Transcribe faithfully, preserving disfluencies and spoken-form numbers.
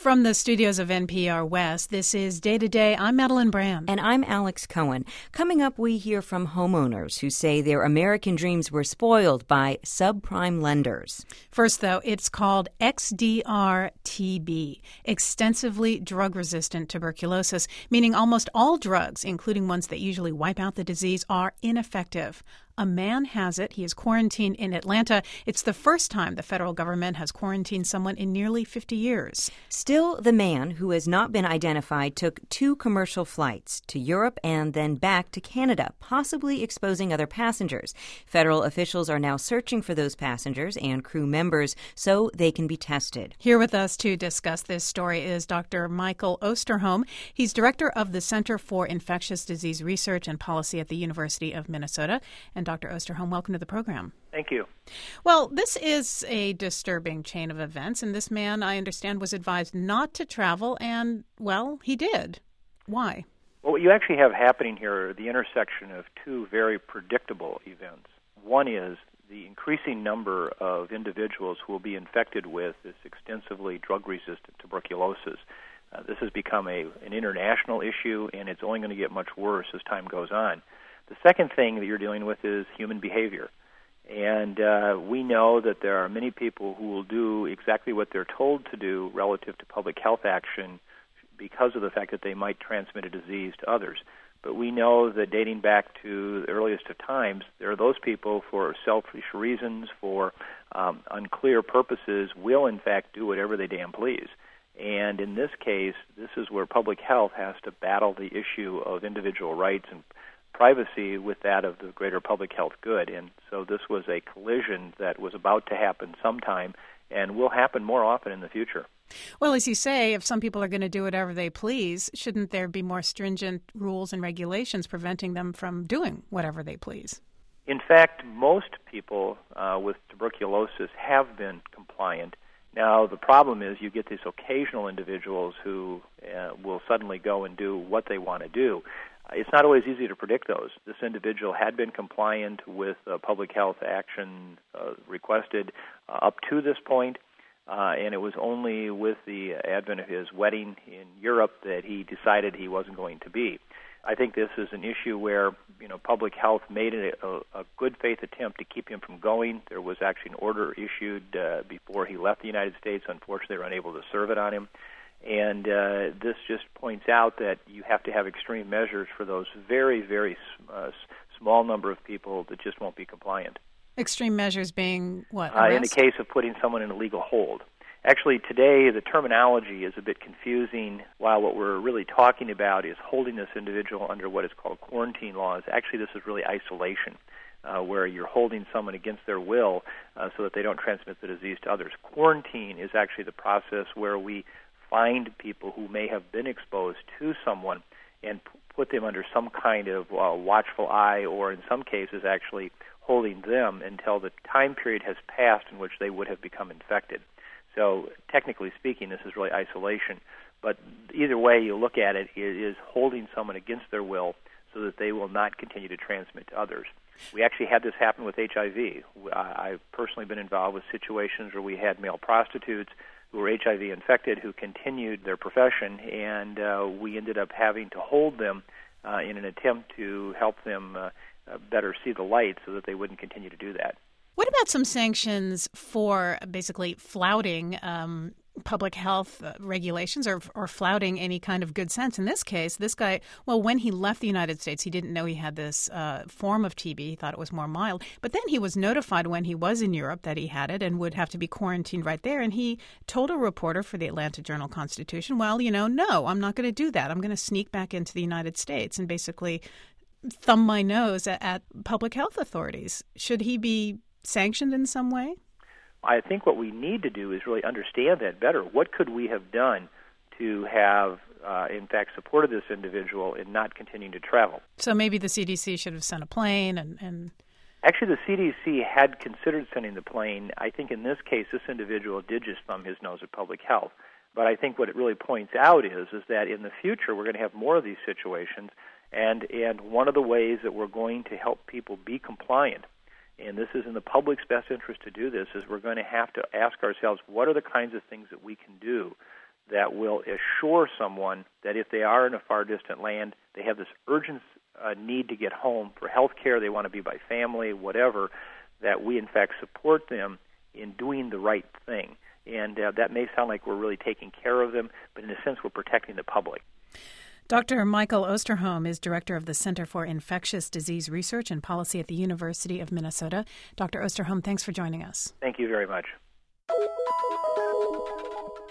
From the studios of N P R West, this is Day to Day. I'm Madeline Brand. And I'm Alex Cohen. Coming up, we hear from homeowners who say their American dreams were spoiled by subprime lenders. First, though, it's called X D R T B, extensively drug-resistant tuberculosis, meaning almost all drugs, including ones that usually wipe out the disease, are ineffective. A man has it. He is quarantined in Atlanta. It's the first time the federal government has quarantined someone in nearly fifty years. Still, the man, who has not been identified, took two commercial flights to Europe and then back to Canada, possibly exposing other passengers. Federal officials are now searching for those passengers and crew members so they can be tested. Here with us to discuss this story is Doctor Michael Osterholm. He's director of the Center for Infectious Disease Research and Policy at the University of Minnesota. And Doctor Osterholm, welcome to the program. Thank you. Well, this is a disturbing chain of events, and this man, I understand, was advised not to travel, and, well, he did. Why? Well, what you actually have happening here are the intersection of two very predictable events. One is the increasing number of individuals who will be infected with this extensively drug-resistant tuberculosis. Uh, this has become a, an international issue, and it's only going to get much worse as time goes on. The second thing that you're dealing with is human behavior. And uh, we know that there are many people who will do exactly what they're told to do relative to public health action because of the fact that they might transmit a disease to others. But we know that dating back to the earliest of times, there are those people for selfish reasons, for um, unclear purposes, will in fact do whatever they damn please. And in this case, this is where public health has to battle the issue of individual rights and privacy with that of the greater public health good. And so this was a collision that was about to happen sometime and will happen more often in the future. Well, as you say, if some people are going to do whatever they please, shouldn't there be more stringent rules and regulations preventing them from doing whatever they please? In fact, most people uh, with tuberculosis have been compliant. Now, the problem is you get these occasional individuals who uh, will suddenly go and do what they want to do. It's not always easy to predict those. This individual had been compliant with uh, public health action uh, requested uh, up to this point, uh, and it was only with the advent of his wedding in Europe that he decided he wasn't going to be. I think this is an issue where, you know, public health made a, a, a good faith attempt to keep him from going. There was actually an order issued uh, before he left the United States. Unfortunately, they were unable to serve it on him. And uh, this just points out that you have to have extreme measures for those very, very uh, small number of people that just won't be compliant. Extreme measures being what? Uh, in the case of putting someone in a legal hold. Actually, today the terminology is a bit confusing. While what we're really talking about is holding this individual under what is called quarantine laws, actually this is really isolation, uh, where you're holding someone against their will uh, so that they don't transmit the disease to others. Quarantine is actually the process where we find people who may have been exposed to someone and p- put them under some kind of uh, watchful eye, or in some cases actually holding them until the time period has passed in which they would have become infected. So technically speaking, this is really isolation. But either way you look at it, it is holding someone against their will so that they will not continue to transmit to others. We actually had this happen with H I V. I've personally been involved with situations where we had male prostitutes who were H I V infected who continued their profession, and uh, we ended up having to hold them uh, in an attempt to help them uh, uh, better see the light so that they wouldn't continue to do that. What about some sanctions for basically flouting um, public health uh, regulations or, or flouting any kind of good sense? In this case, this guy, well, when he left the United States, he didn't know he had this uh, form of T B. He thought it was more mild. But then he was notified when he was in Europe that he had it and would have to be quarantined right there. And he told a reporter for the Atlanta Journal-Constitution, well, you know, no, I'm not going to do that. I'm going to sneak back into the United States and basically thumb my nose at, at public health authorities. Should he be sanctioned in some way? I think what we need to do is really understand that better. What could we have done to have, uh, in fact, supported this individual in not continuing to travel? So maybe the C D C should have sent a plane and... and... Actually, the C D C had considered sending the plane. I think in this case, this individual did just thumb his nose at public health. But I think what it really points out is, is that in the future, we're going to have more of these situations. And, and one of the ways that we're going to help people be compliant, and this is in the public's best interest to do this, is we're going to have to ask ourselves, what are the kinds of things that we can do that will assure someone that if they are in a far distant land, they have this urgent uh, need to get home for health care, they want to be by family, whatever, that we in fact support them in doing the right thing. And uh, that may sound like we're really taking care of them, but in a sense we're protecting the public. Doctor Michael Osterholm is director of the Center for Infectious Disease Research and Policy at the University of Minnesota. Doctor Osterholm, thanks for joining us. Thank you very much.